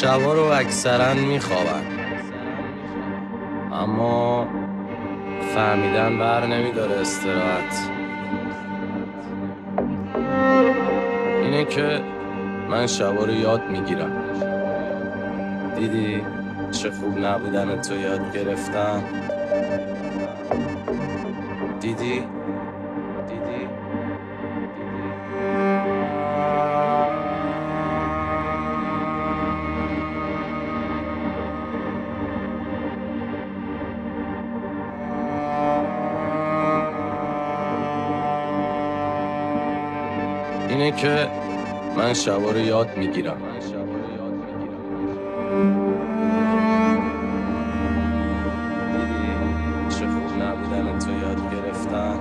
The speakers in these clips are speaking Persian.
شبا رو اکثرا میخوابن، اما فهمیدن بر نمیداره استراحت. اینه که من شبا رو یاد میگیرم. دیدی چه خوب نبودن تو یاد گرفتم؟ دیدی؟ اینه که من شبا رو یاد میگیرم. دیدی چه خوب نبودن تو یاد گرفتم؟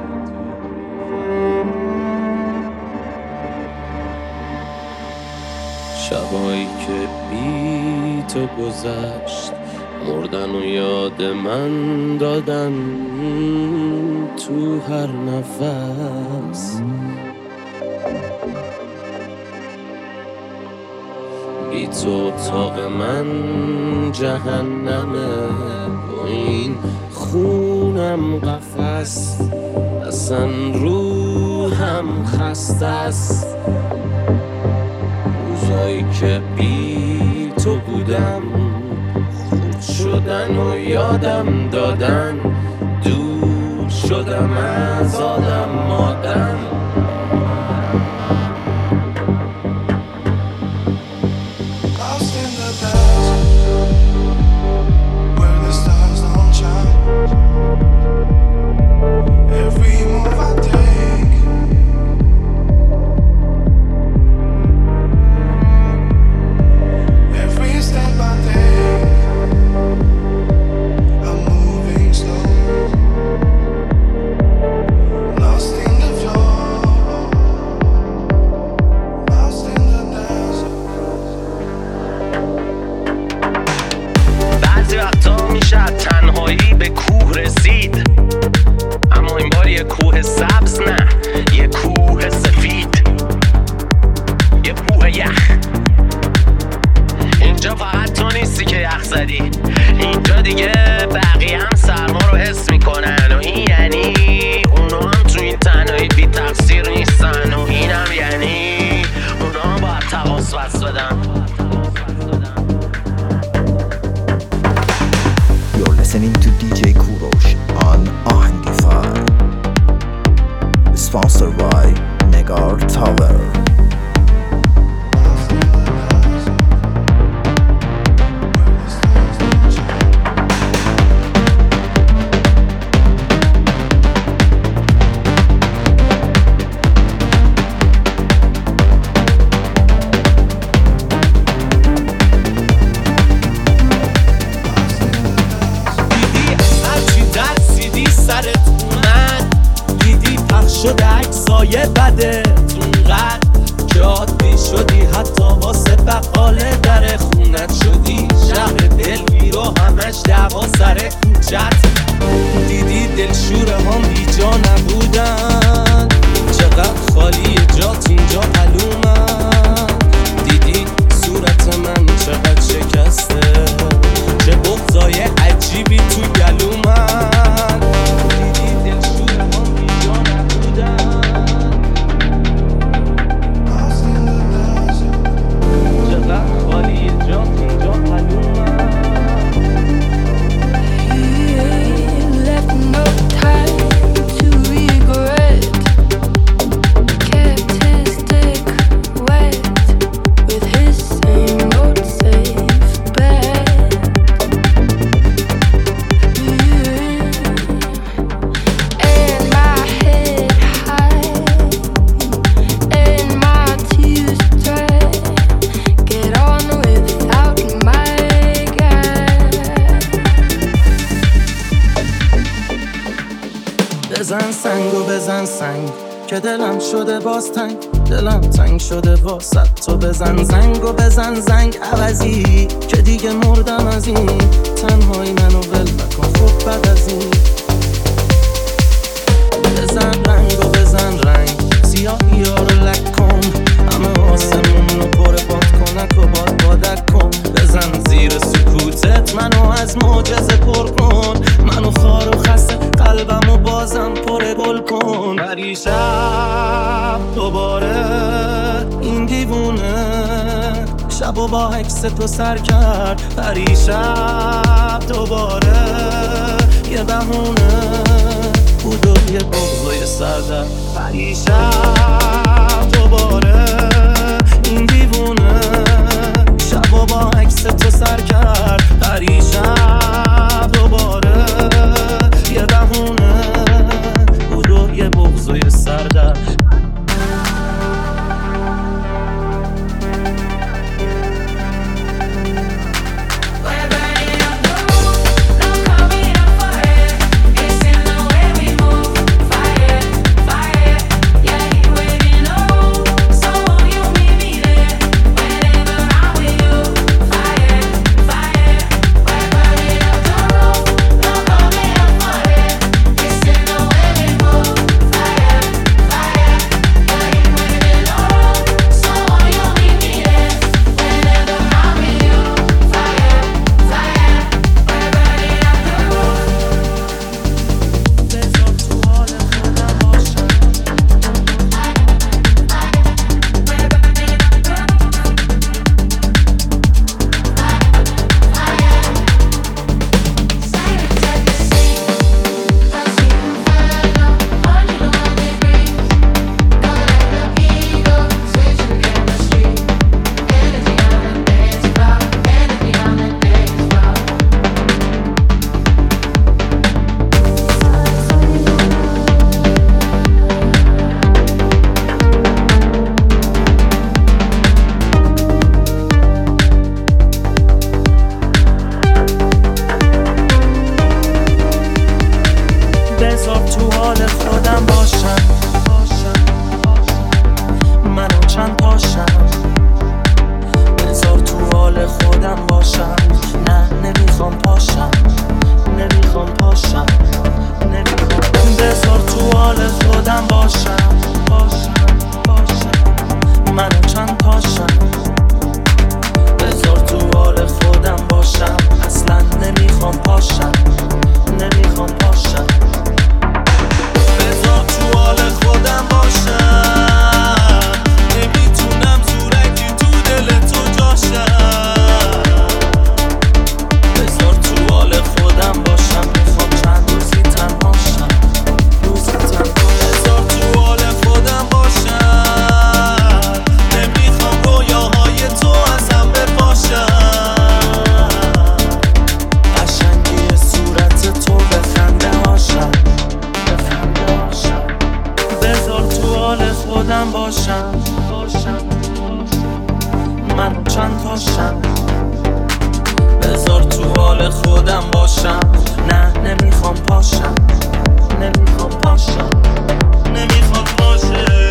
شبایی که بی تو گذشت، مردن و یاد من دادن تو هر نفس. بی تو اتاق من جهنمه، با این خونم قفس، اصلا روحم خسته است. روزایی که بی تو بودم خود شدن و یادم دادن، دور شدم از آدم مادم. تنهایی به کوه رسید، اما این بار یه کوه سبز نه، یه کوه سفید، یه کوه یخ. اینجا فقط تو نیستی که یخ زدی، اینجا دیگه بقیه هم سرما رو حس میکنن، و این یعنی اونا هم تو این تنهایی بی تقصیر نیستن، و این هم یعنی اونا هم باید تقاص بس بدن. Listening to DJ Kurosh on Ahangify, sponsored by Negar Tower. شده عکسای بده اونقدر که عادی شدی، حتی واسه بقال در خونت شدی شهر دلگیر و همش دعوا سر کوچت. دیدی دلشوره هم بیجا نبودن، چقدر خالی جات اینجا معلومن. دیدی صورت من چقدر شکسته، چه بغضای عجیبی تو گلومن. دیدی دلشوره هم بیجا نبودن، چقدر خالی جات اینجا معلومن. بزن سنگو بزن سنگ که دلم شده باز تنگ، دلم تنگ شده واسه تو. بزن زنگو بزن زنگ عوضی که دیگه مردم از این تنهایی، منو ول نکن خب بعد از این. بزن رنگو بزن رنگ سیاهی ها رو لک کن، همه آسمون رو پر باد کنک و باد بادک کن. بزن شب و با عکس تو سر کرد پریشب دوباره یه بهونه بود و یه بغض و یه سردر پریشب دوباره این دیوونه شب و با عکس تو سر کرد پریشب دوباره یه بهونه بود و یه بغض و یه سردر من چند تاشم بذار تو حال خودم باشم نه نمیخوام پاشم نمیخوام پاشم نمیخوام پاشم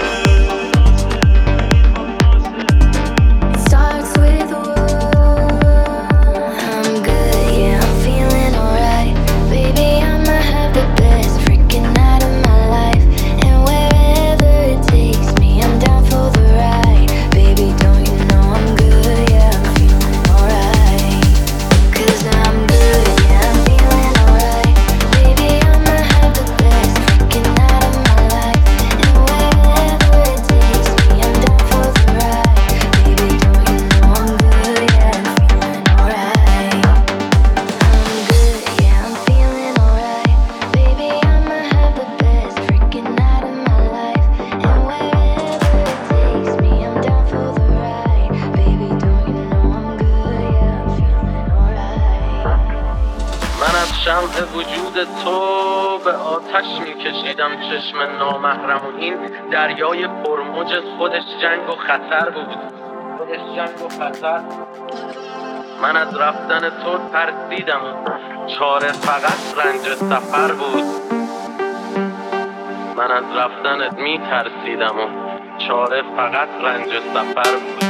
شمع وجود تو به آتش میکشیدم چشم نامحرم و این دریای پرموج خودش جنگ و خطر بود من از رفتن تو ترسیدم چاره فقط رنج سفر بود من از رفتنت میترسیدم و چاره فقط رنج سفر بود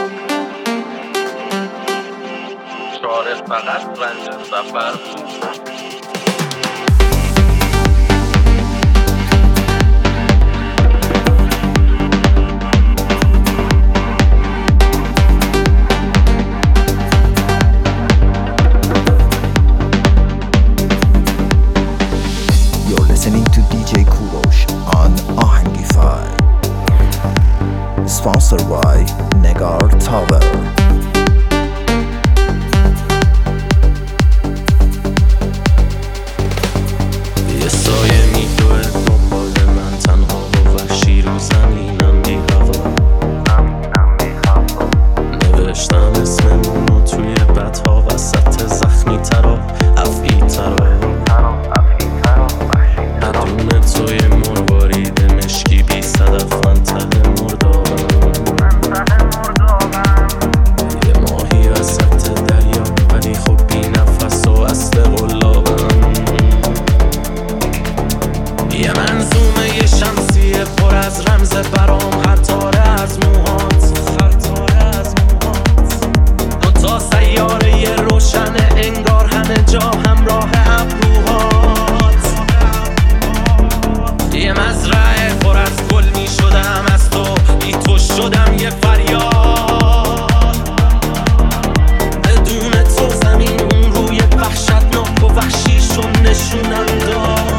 چاره فقط رنج سفر بود You're listening to DJ Kurosh on Ahangify, sponsored by Negar Tower. یه سایه میدوه دنبال من تنها و وحشی رو زمینم بی هوا نوشتم اسممونو توی بدها وسط زخمی ترا افعی ترا بدون توی مروارید مشکی بی صدف منطقه مردابم یه ماهی وسط دریا ولی خب بی نفس و اصل قلابم یه منظومه یه شمسیه پر از رمز برام هر تاره از موهات دوتا سیاره یه روشنه انگار همه جا همراه ابروهات یه مزرعه پر از گل می شدم از تو بی تو شدم یه فریاد بدون تو زمین اون روی وحشتناک و وحشیشو نشونم داد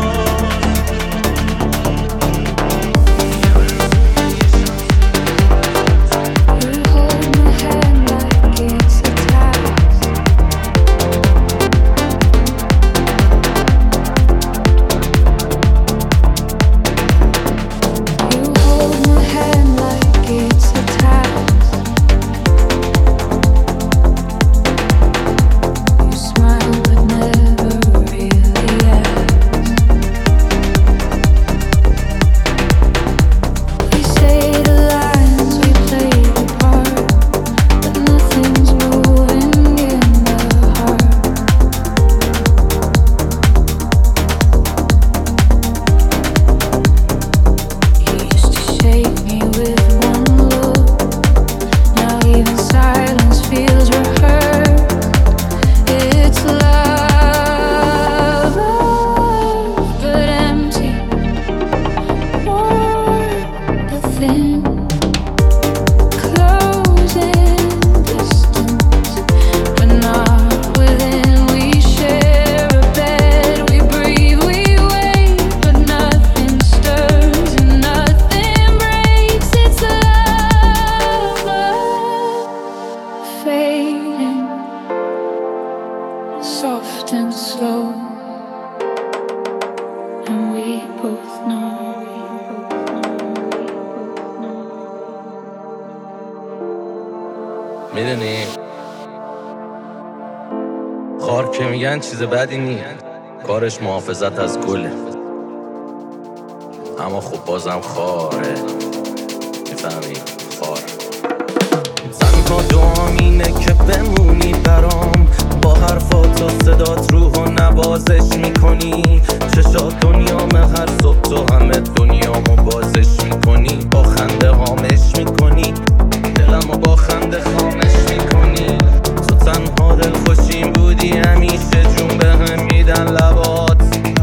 Soft and slow, and we both know. میدونی خار که میگن چیز بدی نی، کارش محافظت از گله، اما خب بازم خاره، میفهمی؟ خار تنها دعام اینه که بمونی برام، با حرفات و صدات روحو نوازش میکنی، چشات دنیامه هر صبح تو همه دنیامو بازش میکنی، با خنده هامش میکنی دلمو با خنده خامش میکنی، تو تنها دل خوشیم بودی همیشه جون به هم میدن لبات،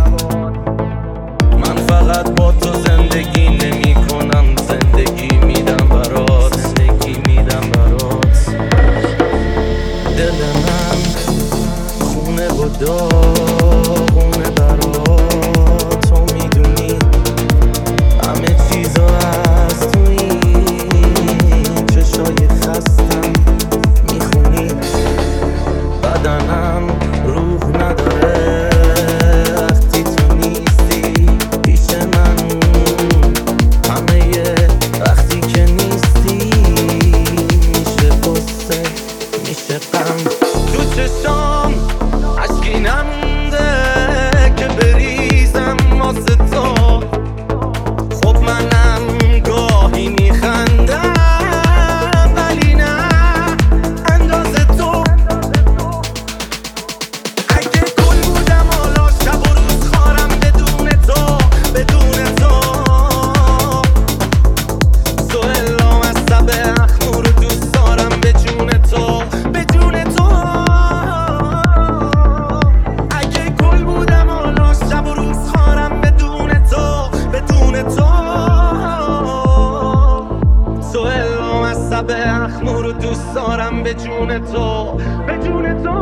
من فقط با تو زندگی نمی کنم، زندگی میدم برات، زندگی میدم برات، دل من خونه و داغونه برات، تو میدونی همه چیزا از تویی، چشای خستم میخونی، بدنم روح نداره وقتی تو نیستی پیش من، همه وقتی که نیستی میشه قصه میشه غم، تو چشام عشقی نمونده که بریزم واسه تو، خب منم گاهی میخندم ولی نه اندازه تو، اگه گل بودم حالا شب و روز خارم بدون تو، بدون تو سوئلام از سب اخمور دوست دارم به جون تو، به جون تو، اگه گل بودم حالا شب و روز خارم بدون تو، بدون تو سوئلام از سب اخمور دوست دارم به جون تو، به جون تو.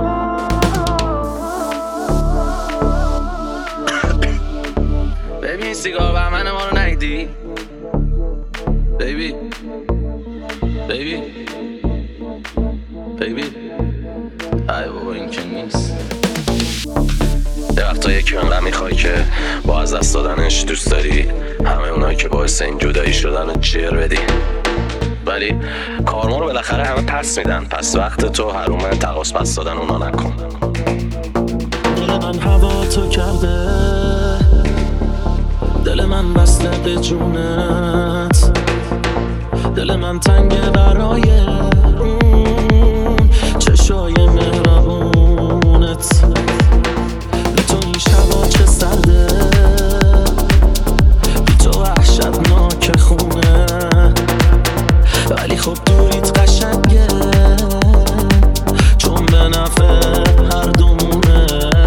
ببین سیگار بهمن ما رو ندیدی؟ بیبی بیبی بیبی ای بابا این که نیست، یه وقت تو یکی انقدر میخوای که با از دست دادنش دوست داری همه اونایی که باعث این جدایی شدن رو جر بدی. ولی کارما رو بالاخره همه پس میدن، پس وقت تو حرومه تقاس پس دادن اونا نکن. دل من هوا تو کرده، دل من بسته به جونت، دل من تنگه برای اون چشای مهربونت. بی تو این شبا چه سرده، بی تو وحشتناک خونه، ولی خب دوریت قشنگه چون به نفع هر دومونه.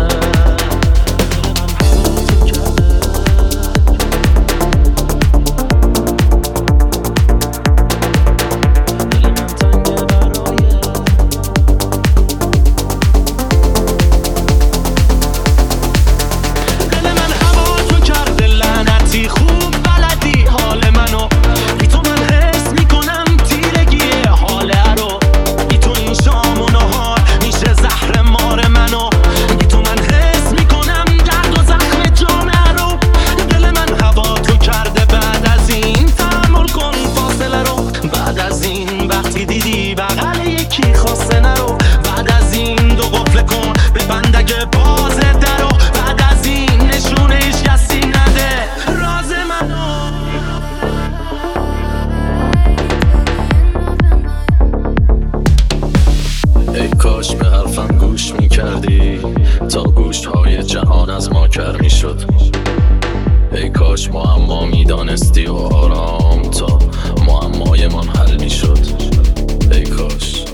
کاش به حرفم گوش میکردی تا گوشهای جهان از ما کر میشد. ای کاش معما میدانستی و آرام تا معمای من حل میشد. ای کاش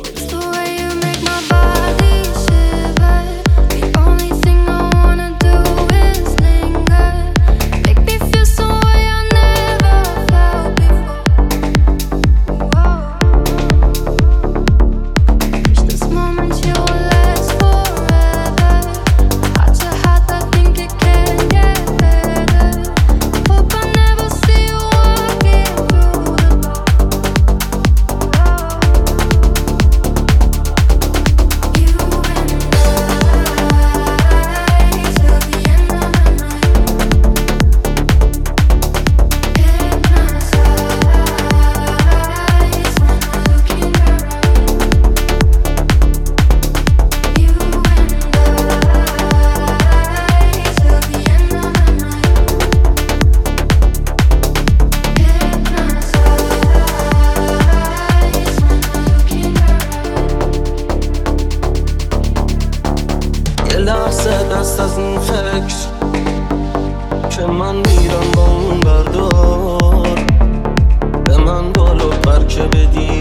دست از این فکر که من میرم با اون بردار، به من بالا پر که بدی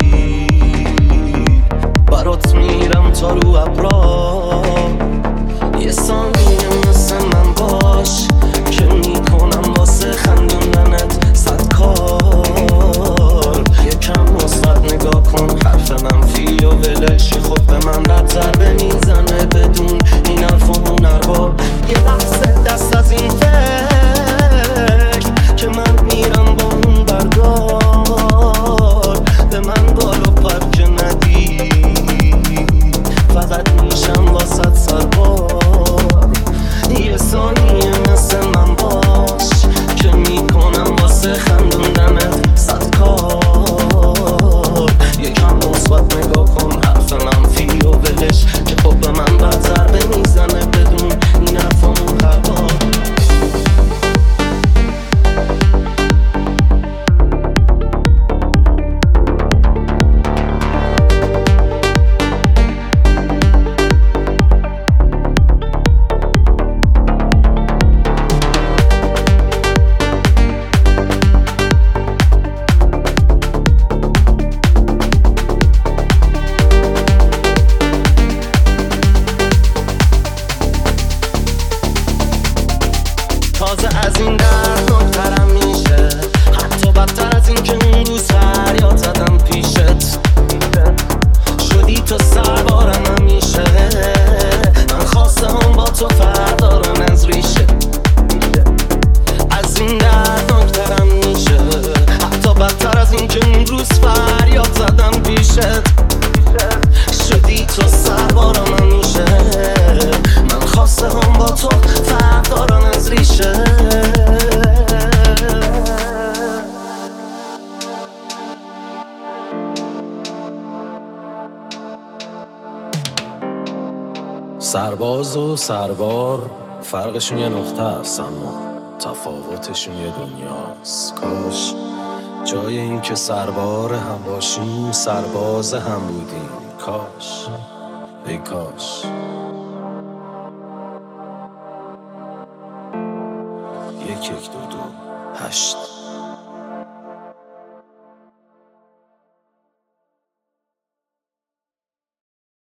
برات میرم تا رو ابرا. یه ثانیه مثل من باش که میکنم واسه خندوندنت 100 کار. یکم مثبت نگاه کن، حرف منفی و ولشی خود به من رد ضربه میزنه بدون این حرف و اون حرفا. یه لحظه دست از این فکر که من میرم با اون بردار، به من بالو پر که ندی فقط میشم واسط سربار. یه ثانیه مثل من باش که میکنم واسه خندوندنت 100 کار. یکم مثبت نگاه کن، حرف منفی و سرباز و سربار فرقشون یه نقطه است، اما تفاوتشون یه دنیاست. کاش جای این که سربار هم باشیم سرباز هم بودیم. کاش، ای کاش. 1 1 2 2 8